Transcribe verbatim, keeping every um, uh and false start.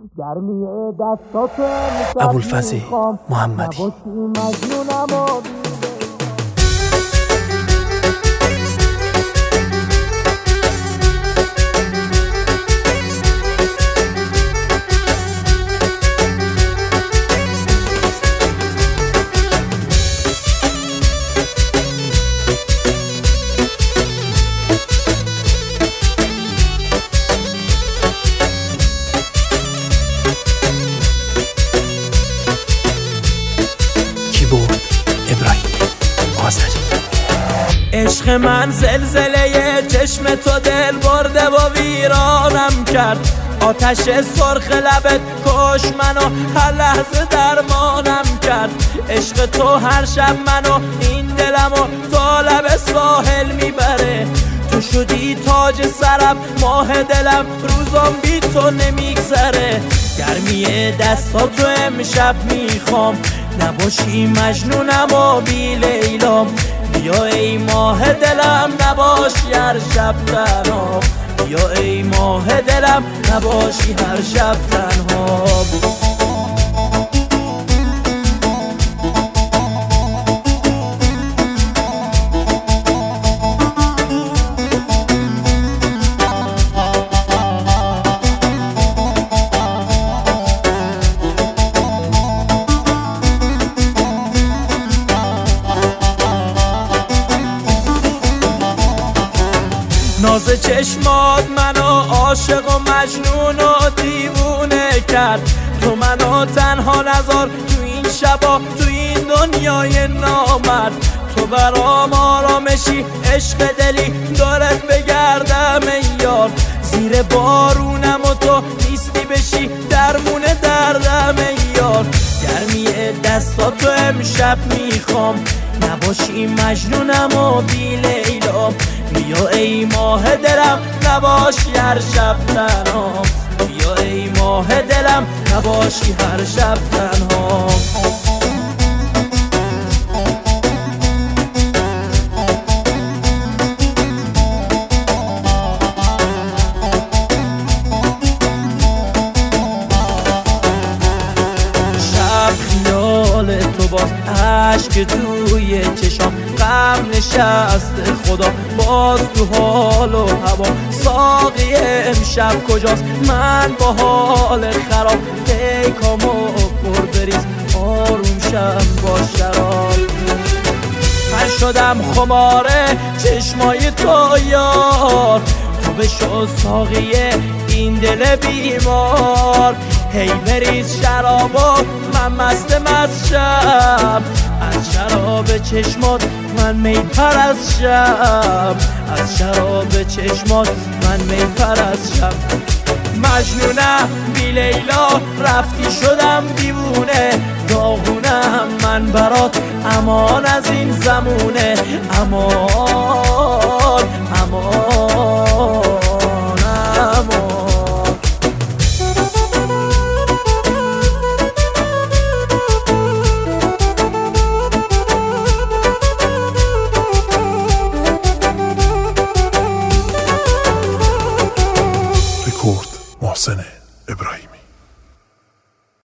گرمی دستاتو ابوالفضل محمدی. عشق من زلزله چشم تو دل برده و ویرانم کرد. آتش سرخ لبت کش منو هر لحظه درمانم کرد. عشق تو هر شب منو این دلمو تا لب ساحل میبره. تو شدی تاج سرم ماه دلم روزام بی تو نمیگذره. گرمی دستاتو امشب میخوام نباشی مجنونم و بی لیلام. بیا ای ماه دلم نباشی هر شب تنها. بیا ای ماه دلم نباشی هر شب تنها. ناز چشمات منو عاشق و مجنون و دیوونه کرد. تو منو تنها نذار تو این شبا تو این دنیای نامرد. تو برام آرامشی عشق دلی دارت بگردم ای یار. زیر بارونم و تو نیستی بشی درمون دردم ای یار. گرمی دستاتو امشب میخوام نباشی مجنونم و بی لیلام. بیا ای ماه دلم نباشی هر شب تنها. بیا ای ماه دلم نباشی هر شب تنها. شب خیال تو باز عشق توی چشام غم نشسته خدا باز تو حال و هوا. ساقی امشب کجاست من با حال خراب. پیکامو پر بریز آروم شم با شراب. من شدم خماره چشمای تو یار. تو بشو ساقی این دل بیمار. هی بریز شرابو من مست مست شم. از شراب چشمات من می پرستشم. از شراب چشمات من می پرستشم. مجنونم بی لیلا رفتی شدم دیوونه. داغونم من برات امان از این زمونه. امان